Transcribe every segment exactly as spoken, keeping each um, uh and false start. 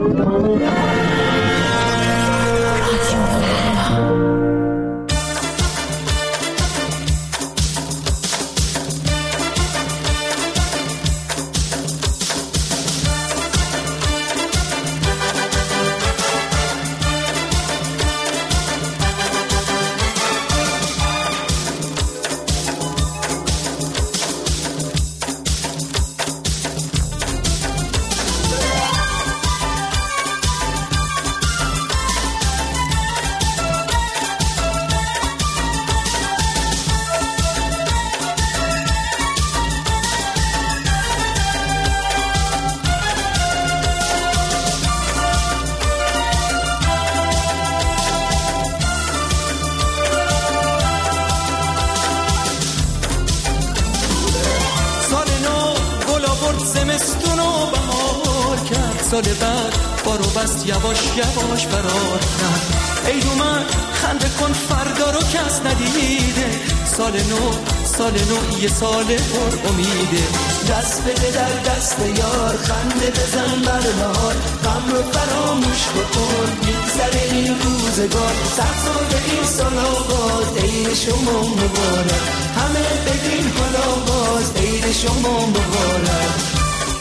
سال بعد بارو بست یواش یواش فرار کرد. ای اومد خنده کن فردا رو کس ندیده. سال نو سال نو یه سال پر امیده. دست بده در دست یار، خنده بزن بر نهار، غم رو فراموش بکن میگذره این روزگار. صد سال به این سال آغاز عید شما مبارک، همه بگین حالا باز عید شما مبارک.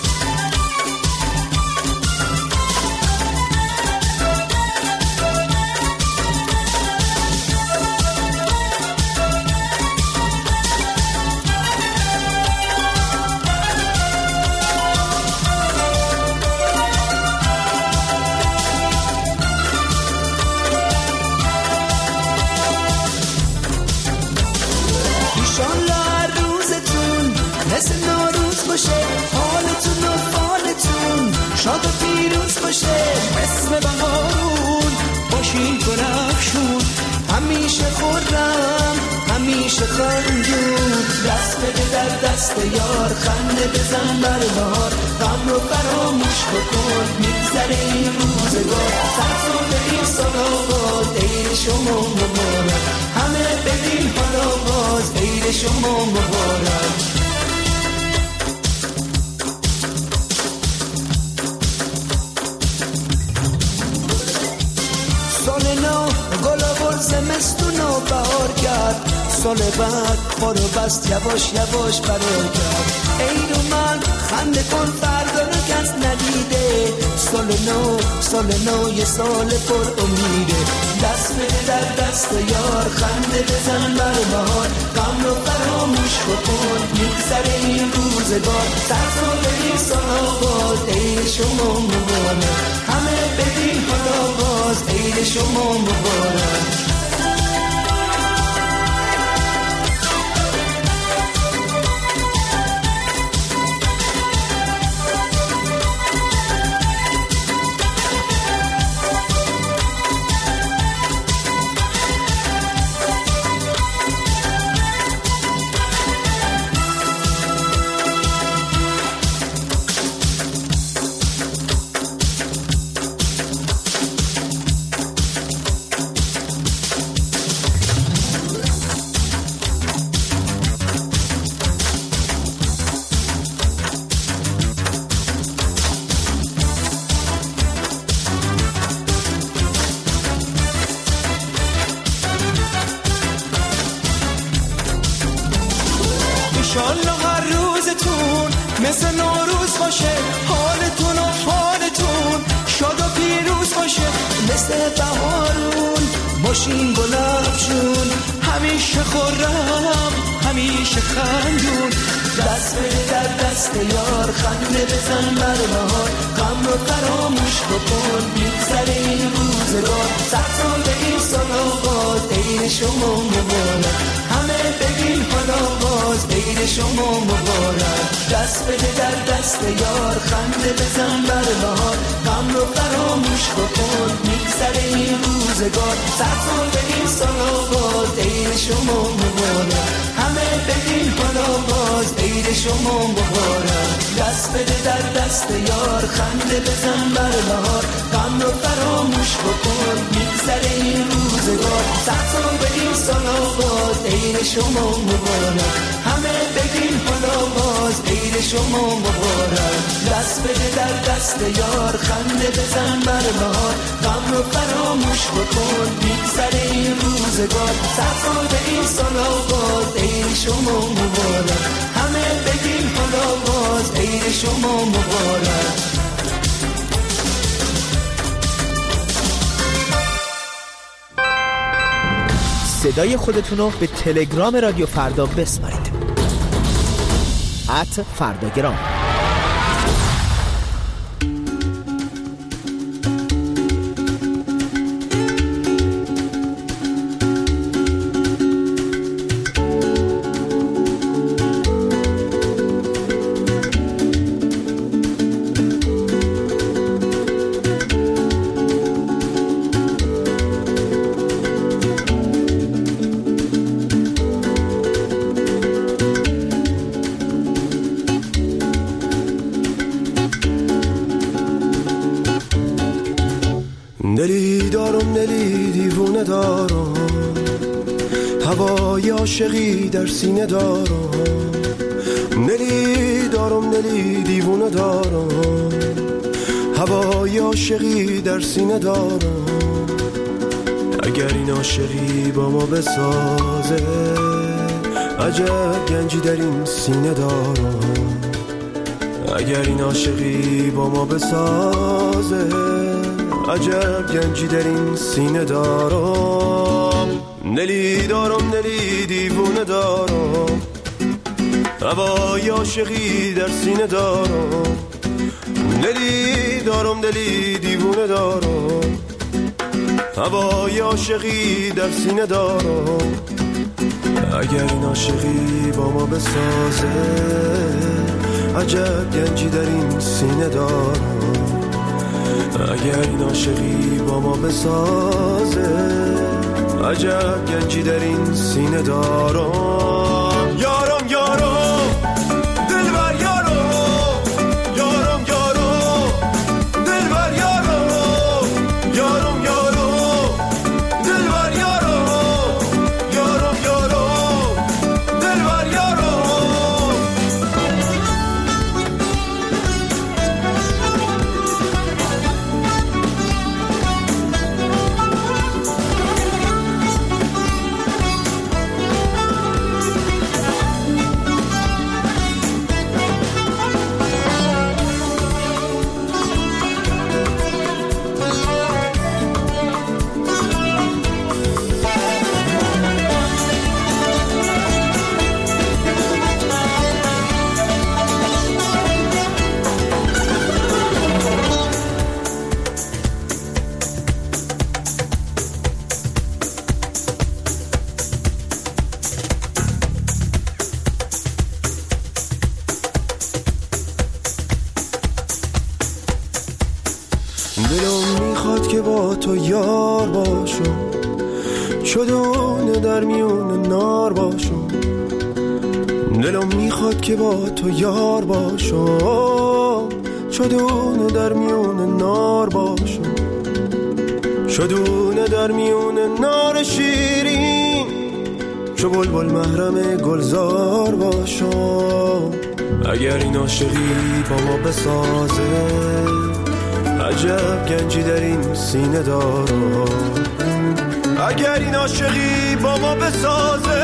مثل نوروز باشه حالتون و فالتون، شاد و پیروز باشه مثل بهارون باشین گلفشون، همیشه خرم همیشه خندون. دست بده در دست یار، خنده بزن بر بهار، غم رو فراموش بکن میگذره این روزگار. صد سال به این سال آباد عید شما مبارک، همه بگین حالا باز عید شما مبارک. زمستون و بهار کرد، سال بعد بارو بست یواش یواش فرار کرد. عید اومد خنده کن فردا رو کس ندیده. سال نو سال نو یه سال پر امیده. دست بده در دست یار، خنده بزن بر بهار، غم رو فراموش بکن میگذره این روزگار. صد سال این سال آباد عید شما مبارک، همه بگین حالا باز عید شما مبارک. انشالله هر روزتون مثل نوروز باشه، حالتون و فالتون شاد و پیروز باشه مثل بهارون باشین گلفشون، همیشه خرم همیشه خندون. دست بده در دست یار، خنده بزن بر بهار، غم رو فراموش بکن میگذره این روزگار. صد سال به این سال آباد عید شما مبارک، همه بگین حالا باز عید شما مبارک. دست بده در دست یار، خنده بزن بر بهار، غم رو فراموش بکن میگذره این روزگار. صد سال به این سال آباد عید شما مبارک، همه بگین حالا باز عید شما مبارک. دست بده در دست یار، خنده بزن بر بهار، غم رو فراموش بکن میگذره این روزگار. صد سال به این سال آباد عید شما مبارک، همه بگین حالا باز عید عید شما مبارک. دست بده در دست یار، خنده بزن بر بهار، غم رو فراموش بکن میگذره این روزگار. صد سال به این سال آباد، عید شما مبارک. همه بگیم حالا باز، عید شما مبارک. صدای خودتونو به تلگرام رادیو فردا بسپارید. ات فرداگرام. دلی دارم دلی دیوونه دارم، هوای عاشقی در سینه دارم. دلی دارم دلی دیوونه دارم، هوای عاشقی در سینه دارم. اگر این عاشقی با ما بسازه، عجب گنجی در این سینه دارم. اگر این عاشقی با ما بسازه، عجب گنجی در این سینه دارم. دلی دارم دلی دیوونه دارم، هوای عاشقی در سینه دارم. دلی دارم دلی دیوونه دارم، هوای عاشقی در سینه دارم. اگر این عاشقی با ما بسازه، عجب گنجی در این سینه دارم. اگر این عاشقی با ما بسازه، عجب گنجی در این سینه دارم. یارم یارم دلبر یارم، یارم یارم دلبر یارم، یارم یارم دلبر یارم، یارم یارم دلبر یارم. دلم میخواد که با تو یار باشم، چدونه در میون نار باشم. دلم میخواد که با تو یار باشم، چدونه در میون نار باشم. چدونه در میون نار شیرین، چو بلبل محرم گلزار باشم. اگر این عاشقی با ما بسازه، عجب گنجی در این سینه دارم. اگر این عاشقی با ما بسازه،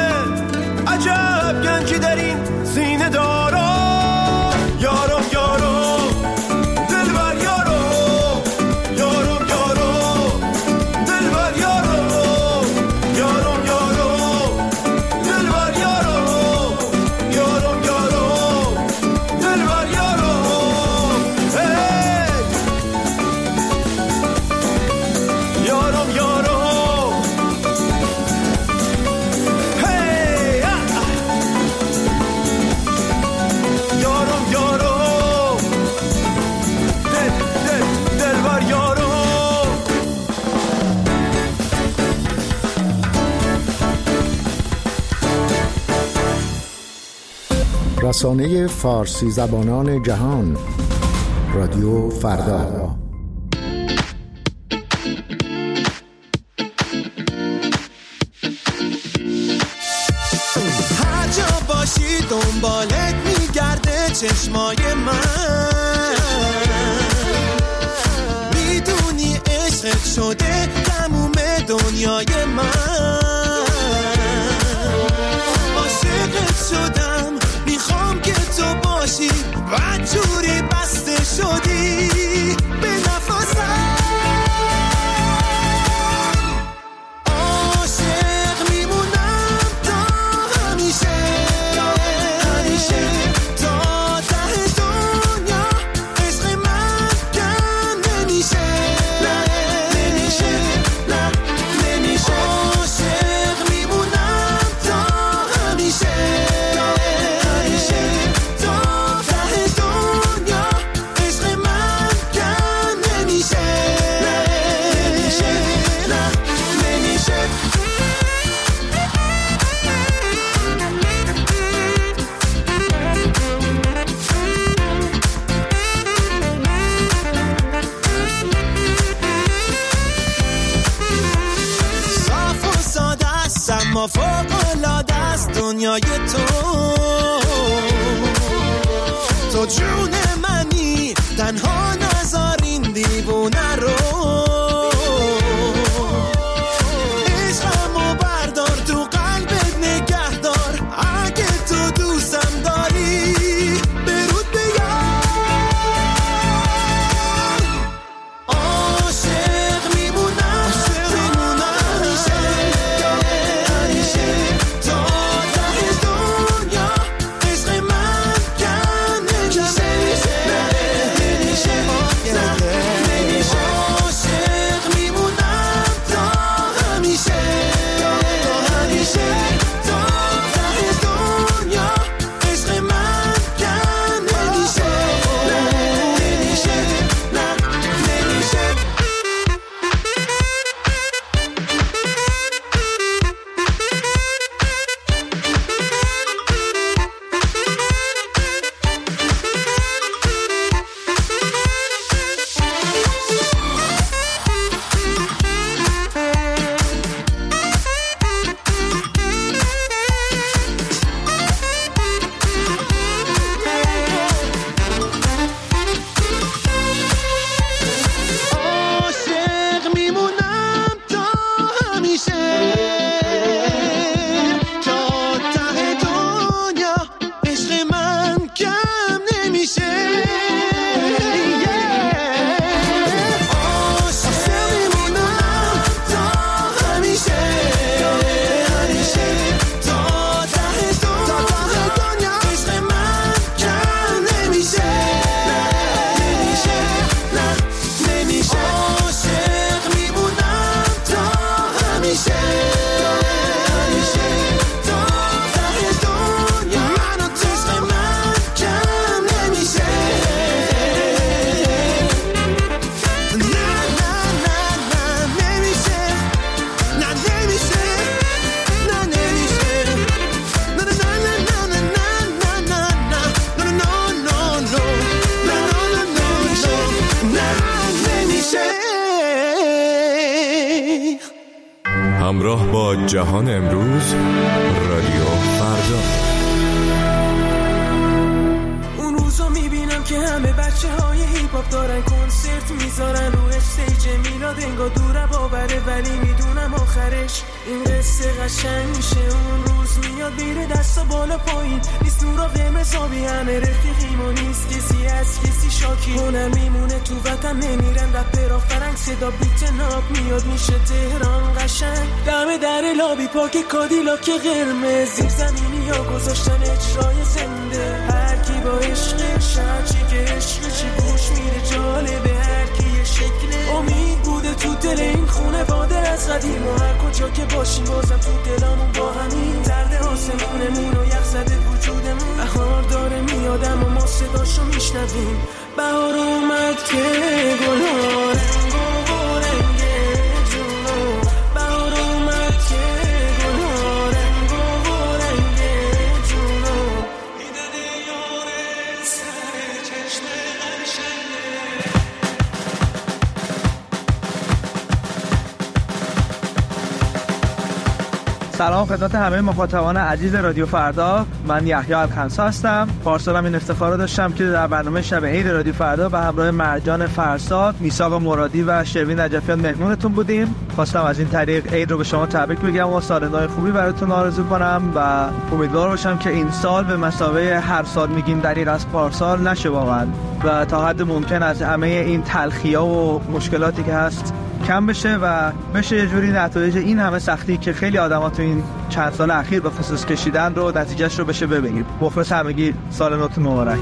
عجب گنجی در این سینه دارم. یارم یارم دلبر یارم، یارم یارم دلبر یارم، یارم یارم دلبر یارم، یارم یارم دلبر یارم. یارم یارم هی یارم یارم دل دل دلبر یارم. رسانه فارسی زبانان جهان، رادیو فردا. هر جا باشی دنبالت میگرده، چشمای من، میدونی عشقت شده تموم دنیای من. عاشقت شدم میخوام که تو باشی و جوری بسته شدی به نفسم. عاشق میمونم تا همیشه، همیشه تا ته دنیا. عشق من کم نمیشه، نه نمیشه، نه نمیشه. عاشق میمونم تا همیشه، همیشه تا ته دنیا. عشق من کم نمیشه، نه نمیشه، نه نمیشه. صاف و ساده است اما فوق‌العاده است دنیای تو. تو جون منی تنها نذار این دیوونه رو. عشقمو بردار تو قلبت نگه دار. اگه تو دوستم داری برود بیار. عاشق میمونم، میمونم همیشه، همیشه تا ته دنیا. عشق من کم نمیشه، نمیشه، نه نمیشه. عاشق میمونم تا همیشه، تا همیشه تا ته دنیا. عشق من کم نمیشه، نمیشه، نه نمیشه. عاشق میمونم تا همیشه، تا ته دنیا. عشق من کم نمیشه. عاشق میمونم تا همیشه، همیشه تا ته دنیا. عشق من کم نمیشه، نمیشه، نه نمیشه. عاشق میمونم تا همیشه، همیشه تا ته دنیا. من و تو. عشق من کم نمیشه. نه نه نه نه نمیشه، نه نمیشه، نه نمیشه. نه نه نه نه نه نه نه نه نه نه نه نه نمیشه. همراه با جهان امروز، رادیو فردا. اون روزا میبینم که همه بچه های هیپ هاپ دارن کنسرت میذارن رو استیج میلاد، انگار دوره باوره ولی میدونم آخرش این قصه قشنگ میشه. اون روز میاد بیره دستا بالا پایین، نیست نورا قرمز آبی، همه رفیقیم و نیست کسی از کسی شاکی. اونم میمونه تو وطن نمیرن رپرها فرنگ، صدا بیت ناب میاد میشه تهران قشنگ. دم در لابی پاک کادیلاک قرمز، زیر زمینی ها گذاشتن اجرای زنده. هر کی با عشقش، هرچی که عشقشی گوش میره جالبه. هر کی یه شکل امید بوده تو دل این خونه واده از قدیم. و هر کجا که باشیم بازم تو دلامون با همین درد آسمونمون و یخ زده وجودمون. بهار داره میادم و ما صداشو میشنویم. بهار اومد که گلها رنگ و رنگ جونو. بهار اومد که گلها رنگ و رنگ جونو. میدن یاره سر چشم قشنگه. سلام خدمت همه مخاطبان عزیز رادیو فردا. من یحیی الخنسا هستم. پارسالم این افتخار رو داشتم که در برنامه شب عید رادیو فردا به همراه مرجان فرساد، میثاق مرادی و شروین نجفیان مهمونتون بودیم. خواستم از این طریق عید رو به شما تبریک بگم و سال نو خوبی براتون آرزو کنم و امیدوار باشم که این سال به مثابه هر سال میگیم دریغ از پارسال نشه واقعا و تا حد ممکن از همه این تلخی‌ها و مشکلاتی که هست کم بشه و بشه یه جوری نتایج این همه سختی که خیلی آدم‌ها تو این چند سال اخیر به خصوص کشیدن رو نتیجهش رو بشه ببینیم. مخلص همگی، سال نوتون مبارک.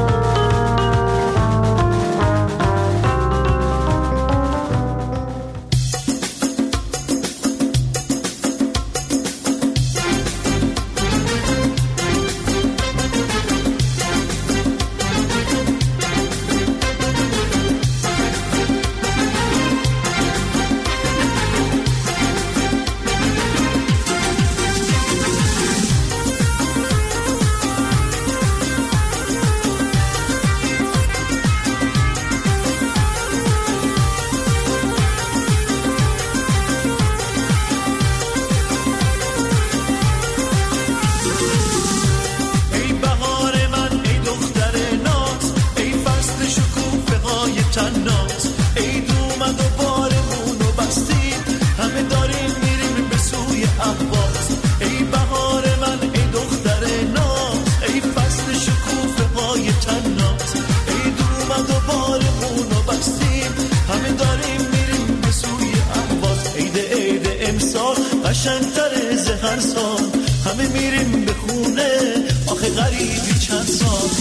قشنگ‌تر ز هر سال همه میریم به خونه آخه غریبی چند سال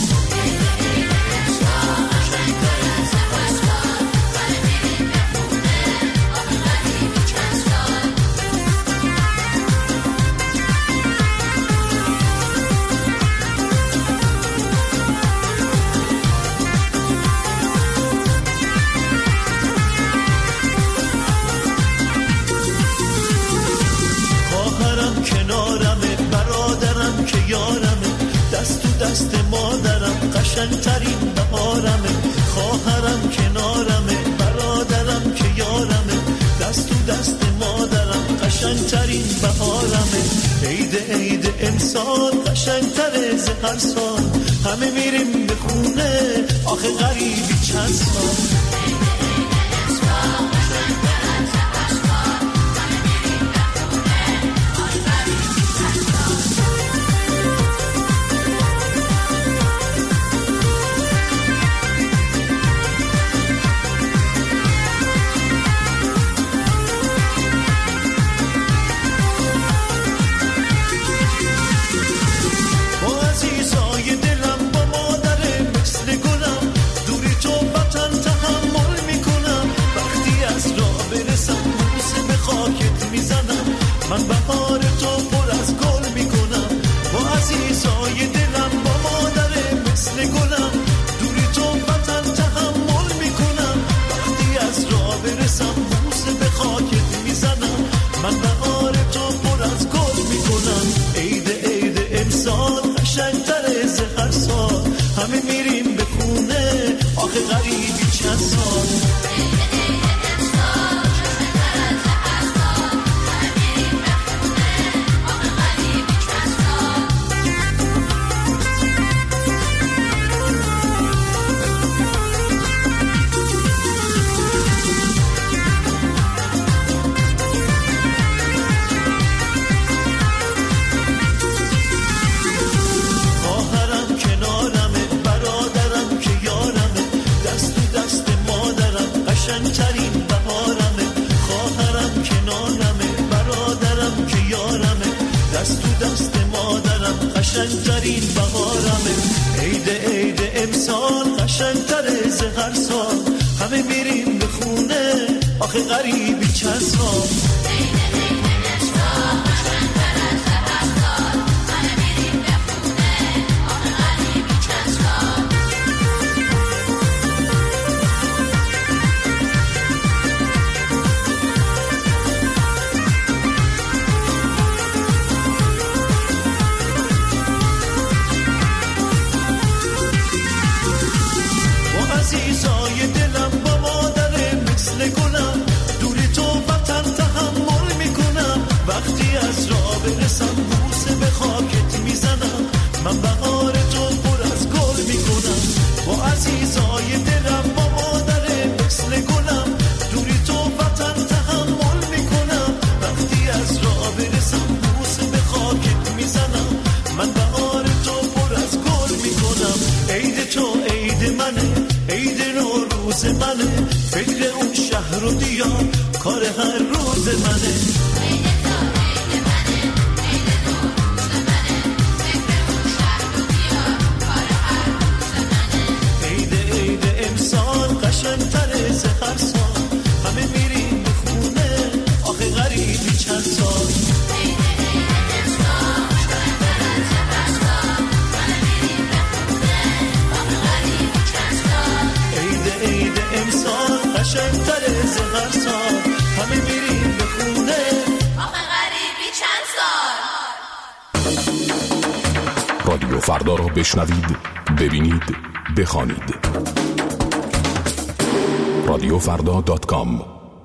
دست مادرم قشنگترین بهارمه خواهرم کنارمه برادرم که یارمه دست تو دست مادرم قشنگترین بهارمه عید عید امسال قشنگتر ز هر سال همه میریم به خونه آخه غریبی چند سال من بهار تو پر از گل میکنم با عزیزای دلم با مادر مثل گلم دوری تو وطن تحمل میکنم وقتی از راه برسم بوسه به خاکت میزنم من بهار تو پر از گل میکنم عید عید امسال قشنگتر ز هر سال همه میریم به خونه آخه غریبی چند سال قشنگترین بهارمه خواهرم کنارمه برادرم که یارمه دست تو دست مادرم قشنگترین بهارمه عید عید امسال قشنگتر ز هر سال همه میریم به خونه آخه غریبی چند سال عزیزای دلم با مادر مثل گلم دوری تو وطن تهم سیر اون شهر رو بیا، کار هر روز منه. قشنگ‌تره ز هر سال، همه میریم به خونه، آخه غریبی چند سال. عید عید امسال قشنگ‌تره ز هر سال، همه میریم به خونه، آخه غریبی چند سال. رادیو فردا رو بشنوید، ببینید، بخوانید. رادیو فردا دات کام.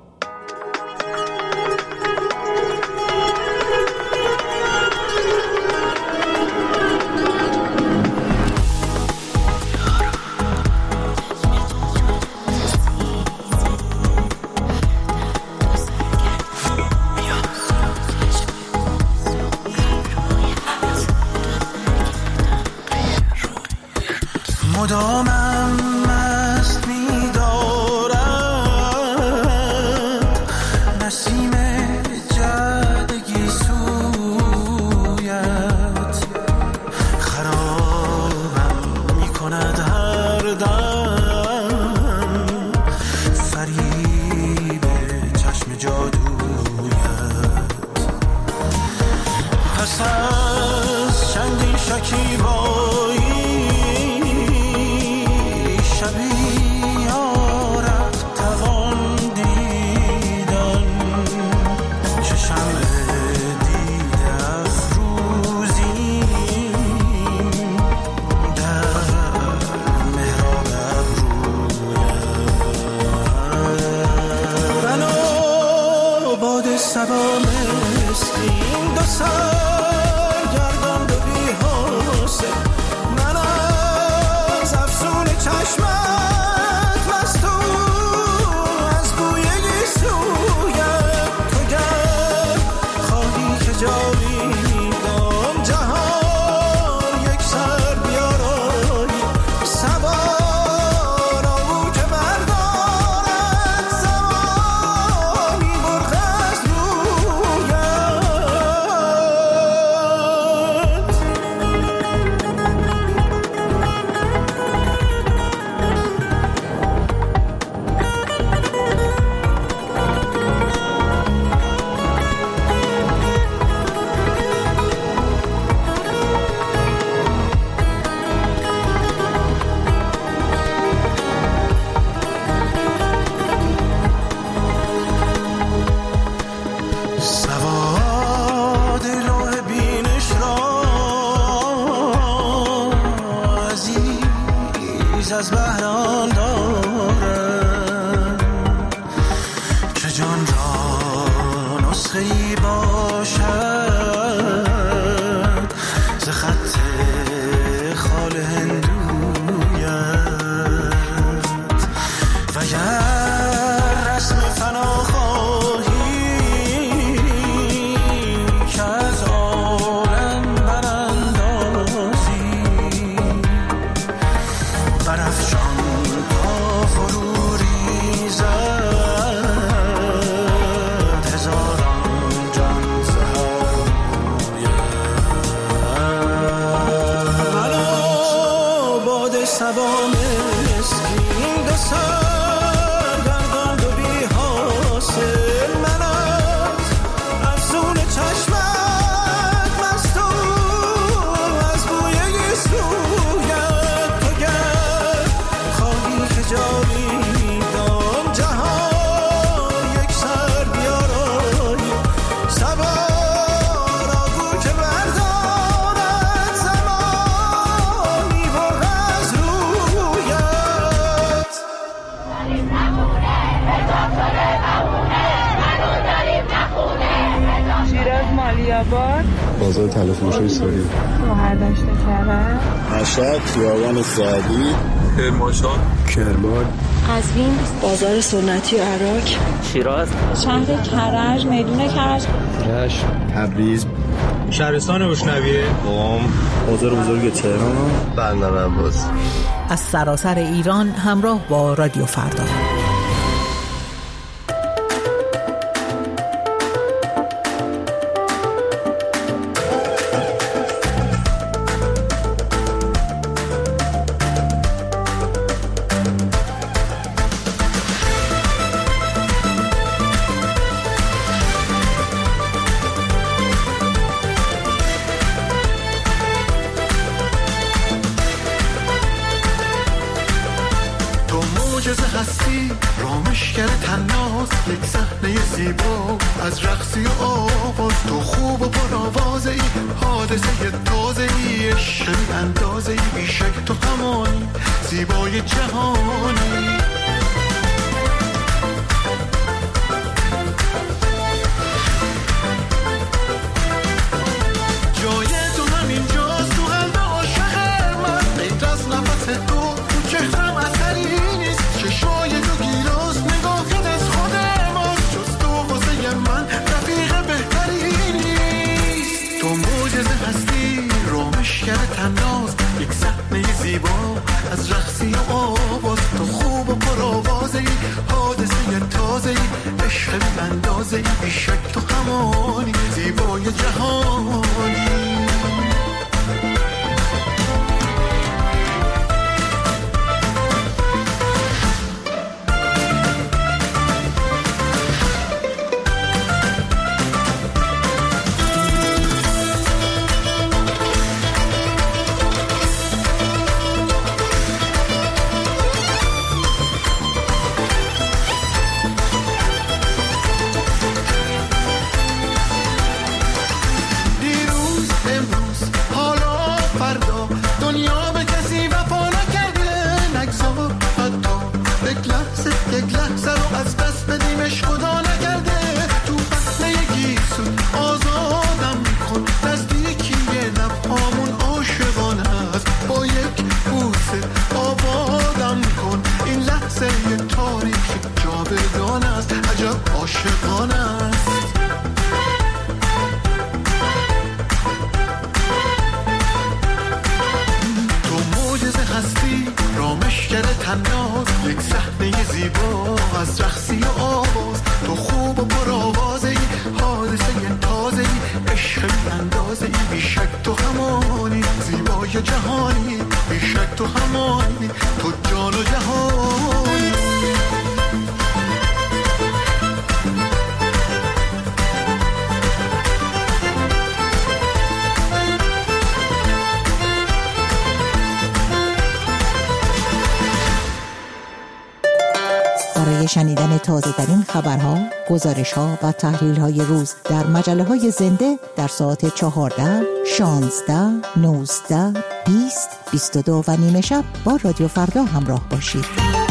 مدامم مست می‌دارد نسیم جدگی سویت، خرابم می‌کند هر دم فریب چشم جادویت. پس از چندین شکیبایی سبا مسکین دو سرگردان دو بی حوصله، من از افسون چشمت مست و از بوی گیسویت. تو گر خواهی که جاویدان جهان یک سر بیارایی، سوار آهو که بردارد زمانی مرغ از سواد لوح بینش را عزیز از بهران دارم، که جان را نسخه‌ای باشد ز خط خال هندویت. و گر رسم فنا خواهی که از عالم براندازی، برافشان تا فرو ریزد هزاران جان ز هر رویت. منو باد صبا مسکین دو سرگردان دو بی حاصل، من از افسون چشمت مست و از بوی گیسویت. تو گر خواهی که جاویدان جهان یک سر بیارایی، سوار آهو که بردارد زمانی مرغ از رویت. شیراز مالیاباد، بازار تلفروشی ساری، مهرداشت کرد، مشهد خیابان سعدی، کرمانشاه، کرمان، قزوین، بازار سنتی عراق، شیراز، شهر کرج، میدون کرج، رشت، تبریز، شهرستان روشنویه، قم، بازار بزرگ تهران، بندر عباس. از سراسر ایران همراه با رادیو فردا. تناس، یک صحنه زیبا از رقصی و آواز. تو خوب و پرآوازه ای، حادثه تازه ای، عشق بی اندازه ای، بی شک تو همانی زیبای جهانی. جای تو همین جاست تو قلب عاشق من، غیر از نفس تو تو چهرم اثری نیست. چشای تو گیلاس، نگاهت از خود ماست، جز تو واسه من رفیق بهتری نیست. تو معجزه هستی، رامشگر تناز، یک صحنه زیبا از رقصی و آواز. تو خوب و پرآوازه ای، حادثه تازه ای، عشق بی اندازه ای، بی شک تو همانی زیبای جهانی. برای شنیدن تازه‌ترین خبرها، گزارش‌ها و تحلیل‌های روز در مجله‌های زنده در ساعت چهارده، شانزده، نوزده، بیست، بیست و دو و نیمه شب با رادیو فردا همراه باشید.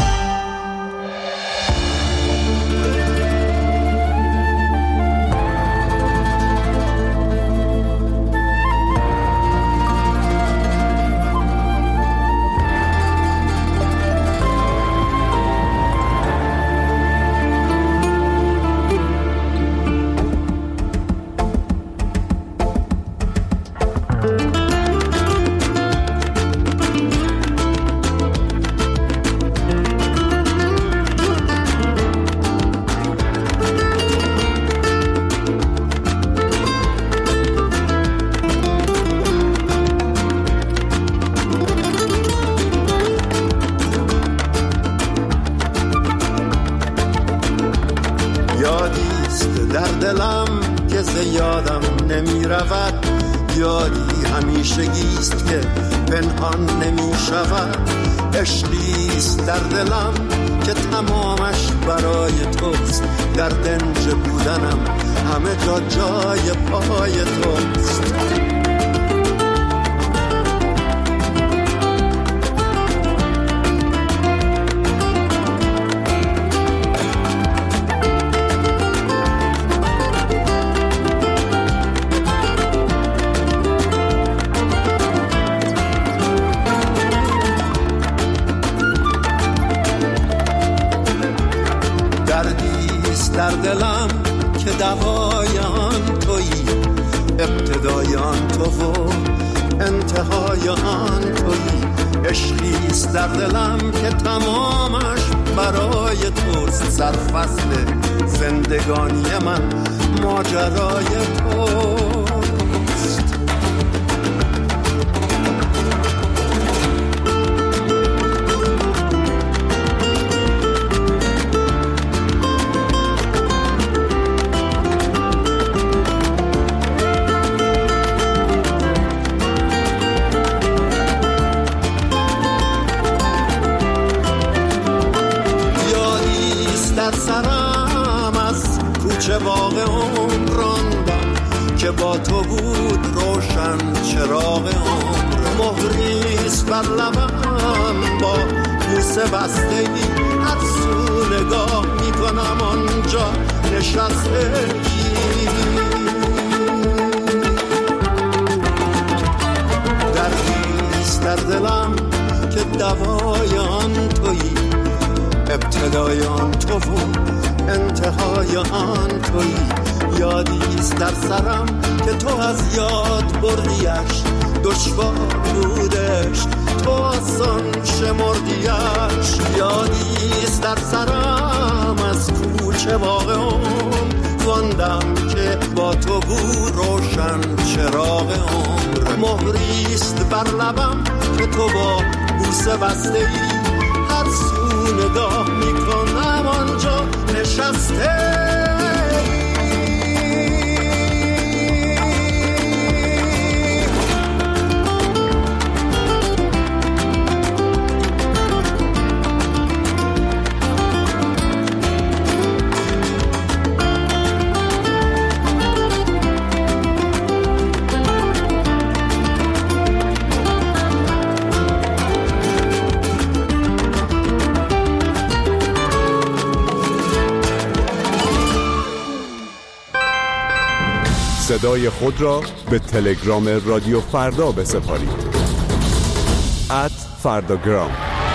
یادی همیشگیست که پنهان نمی شود، عشقیست در دلم که تمامش برای توست. در دنج بودنم همه جا جای پای توست. در دلم که دوای آن تویی، ابتدای آن تو و انتهای آن تویی. عشقیست در دلم که تمامش برای توست. سرفصل زندگانی من ماجرای توست. در سرم کوچه باغ عمر راندم که با تو بود روشن چراغ عمر. مهریست بر لبم با بوسه بستگی، هر سو نگاه میکنم آنجا نشستگی. دردیست در دلم که دوای آن تویی، ابتدای آن تو و انتهای آن تویی. یادیست در سرم که تو از یاد بردیش، دشوار بودش تو آسان شمردیش. یادیست در سرم از کوچه باغ عمر خواندم که با تو بود روشن چراغ عمر. مهریست بر لبم که تو با بوسه بسته ای، هر سو نگاه میکنم آنجا نشسته. صدای خود را به تلگرام رادیو فردا بسپارید. ات فرداگرام.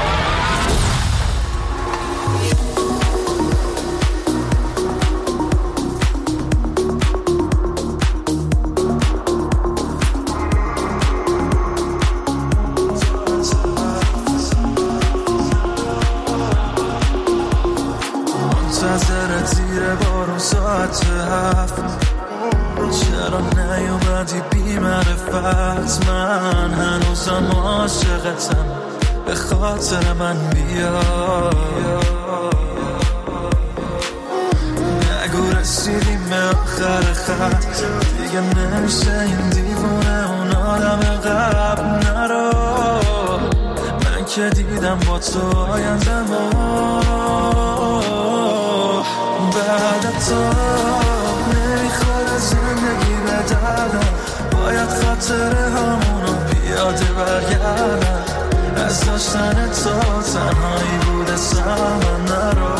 منتظر زیر بارون ساعت هفت، چرا نیومدی بی معرفت؟ من هنوزم عاشقتم، به خاطر من بیا. نگو رسیدیم به آخر خط، دیگه نمیشه این دیوونه اون آدم قبل. نرو، من که دیدم با تو آینده ما بعد تو نمیخوره زندگی به دردم. باید خاطره همونو پیاده برگردم، از داشتن تو تنهایی بوده سمن. نرو،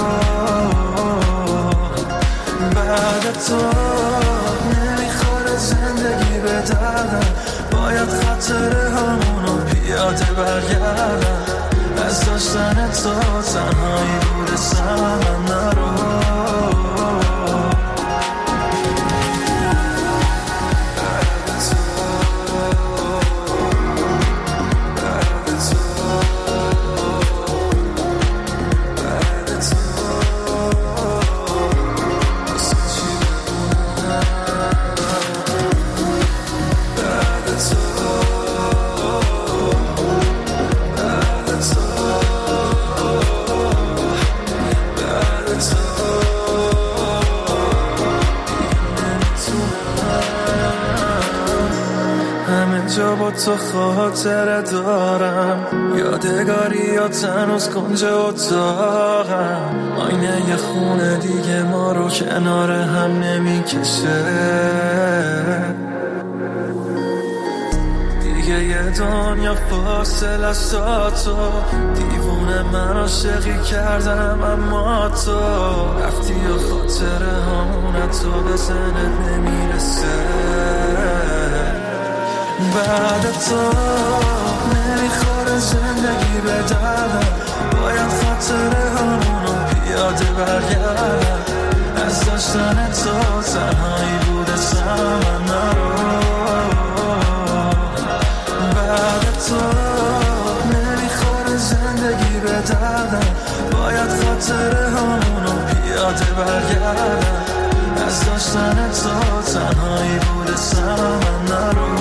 بعد تو نمیخوره زندگی به دردم. باید خاطره همونو پیاده برگردم، از داشتن تو تنهایی بوده سمن. نرو، جا با تو خاطره دارم، یادگاریات هنوز کنج اتاقم. آینه یه خونه دیگه ما رو کنار هم نمیکشه، دیگه یه دنیا فاصله است تا تو. دیوونه من عاشقی کردم اما تو رفتی و خاطره همونه تو به ذهنت نمیرسه. بعد تو نمیخوره زندگی به دردم، باید خاطره همونو پیاده برگردم، از داشتن تو تنهایی بوده سمن. نرو، بعد تو نمیخوره زندگی به دردم، باید خاطره همونو پیاده برگردم، از داشتن تو تنهایی بوده سمن. نرو،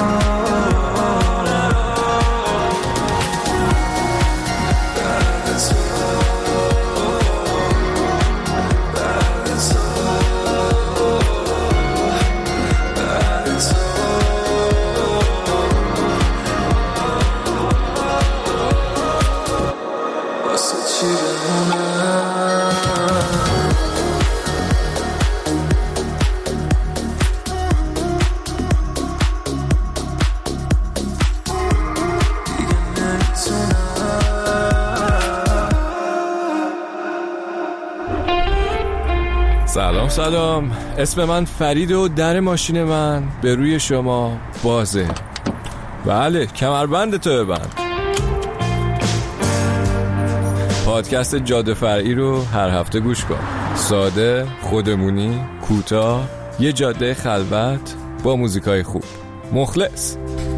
سلام سلام، اسم من فرید و در ماشین من به روی شما بازه. بله، کمربند تو ببند. پادکست جاده فرعی رو هر هفته گوش کن. ساده، خودمونی، کوتاه، یه جاده خلوت با موزیکای خوب. مخلص.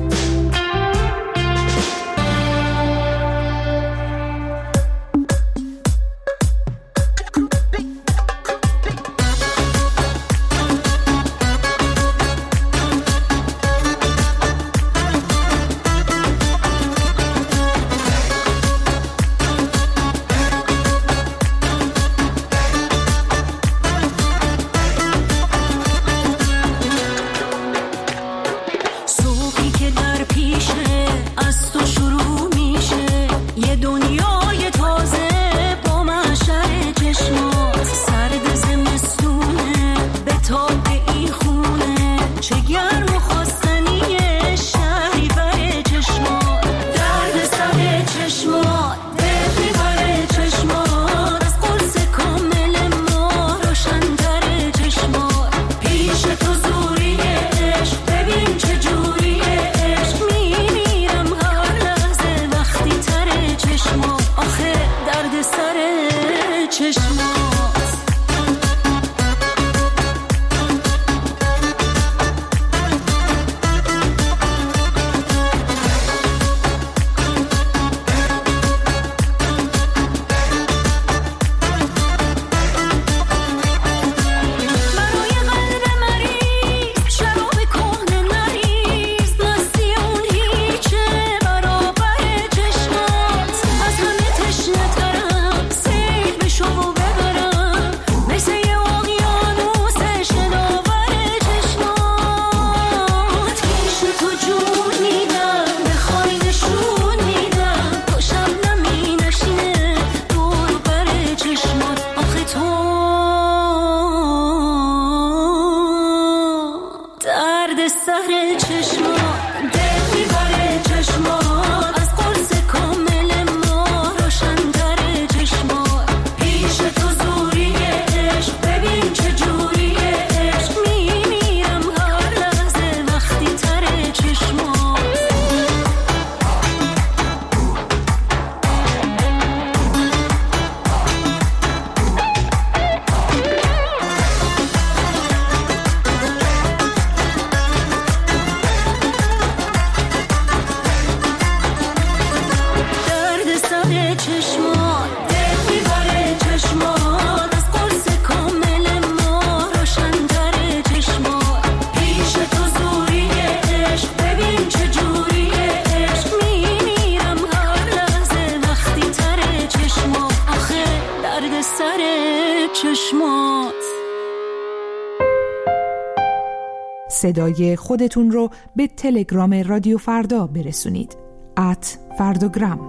صدای خودتون رو به تلگرام رادیو فردا برسونید. ات فرداگرام.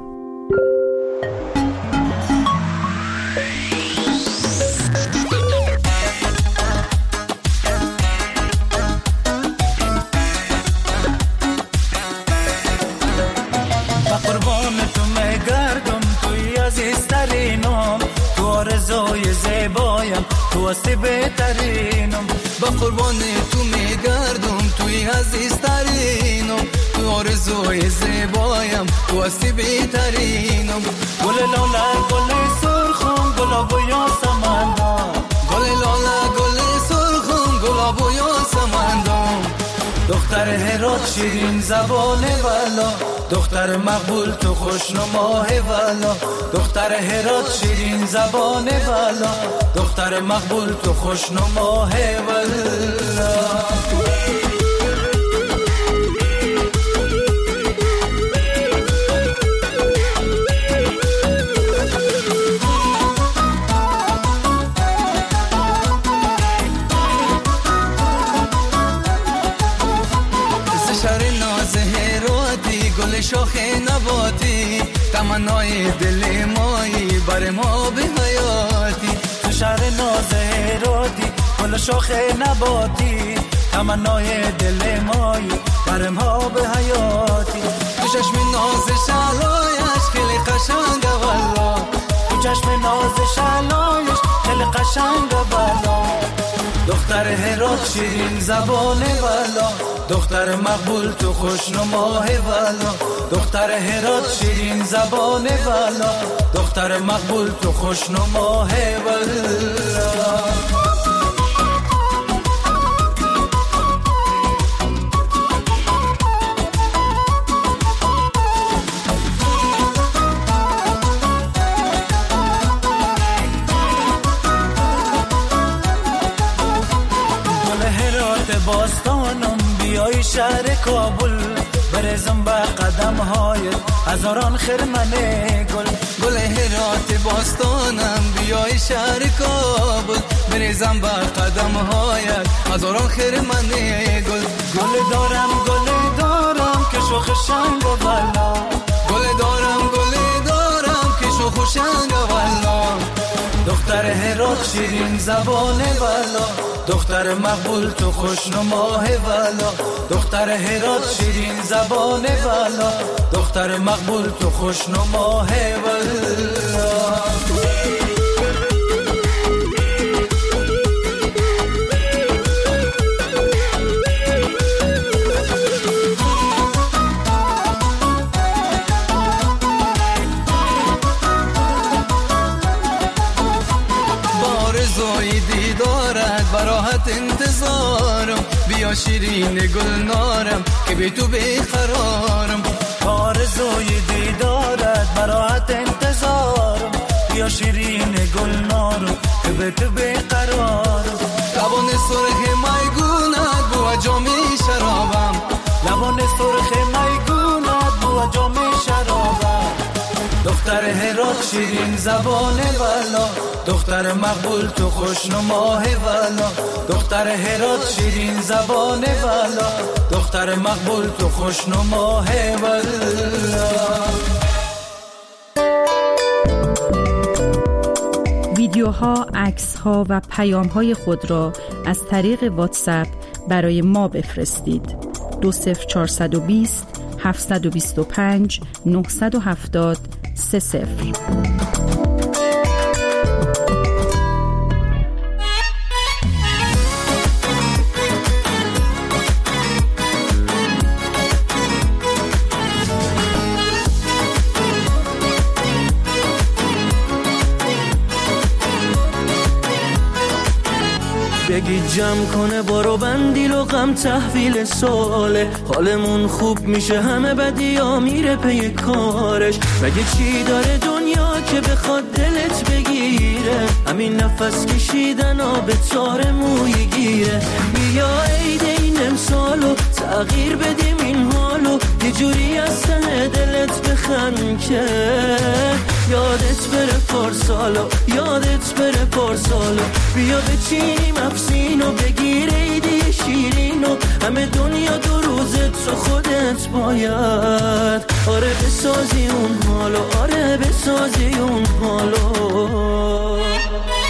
با قربان تو مگردم، توی عزیزترینم، تو آرزوی زیبایم، تو هستی بهترینم. با قربان تو میگردم، توی عزیزترینم، تو آرزوی زیبایم، تو هستی بهترینم. گل لاله گل سرخم، گلاب و یاسمندم، گل لاله گل سرخم، گلاب و یاسمندم. دختر هرات شیرین زبان والا، دختر مقبول تو خوشنماه والا. دختر هرات شیرین زبان والا، دختر مقبول تو خوشنماه والا. گل شاخ نباتی، تمنای دل مایی، بر ما به حیاتی. تو شهر ناز هراتی، گل شاخ نباتی، تمنای دل مایی، بر ما به حیاتی. تو چشم ناز شلایش خیلی قشنگه والا، تو چشم ناز شلایش خیلی قشنگه والا. دختر هرات شیرین زبان والا، دختر مقبول تو خوشنماه والا، دختر هرات شیرین زبان والا، دختر مقبول تو خوشنماه والا. باستانم بیای شهر کابل، برزم به قدم های هزاران خرمن گل. گل هرات باستانم بیای شهر کابل، برزم به قدم های هزاران خرمن گل. گل دارم گل دارم که شوخ شنگ و بلا، گل دارم گل دارم که شوخ شنگ و بلا. دختر هرات شیرین زبان والا، دختر مقبول تو خوشنماه والا، دختر هرات شیرین زبان والا، دختر مقبول تو خوشنماه والا. براحت انتظارم، بیا شیرین گلنارم که بی تو بیقرارم. آرزوی دیدارت براحت انتظارم، بیا شیرین گلنارم که بی تو بیقرارم. لبان سرخ میگونت بو جام شرابم، لبان سرخ میگونت بو جام شرابم. دختر هرات شیرین زبان والا، دختر مقبول تو خوشنماه والا، دختر هرات شیرین زبان والا، دختر مقبول تو خوشنماه والا. ویدیوها، عکس‌ها و پیام‌های خود را از طریق واتساپ برای ما بفرستید. دو صفر چهارصد و بیست هفتصد و بیست و پنج نهصد و هفتاد سه صفر. بگی جمع کنه بارو بندیل و غم تحویل ساله، حالمون خوب میشه همه بدی ها میره پی کارش. مگه چی داره دنیا که بخواد دلت بگیره، همین نفس کشیدن ها به تار موی گیره. بیا عید این امسالو تغییر بدیم این حالو، یه جوری از ته دلت بخند که یادت بره پارسالو، یادت بره پارسالو. بیا بچینیم افسینو بگیر عیدی شیرینو، همه دنیا دو روزت تو خودت باید آره بسازی اون حالو، آره بسازی اون حالو.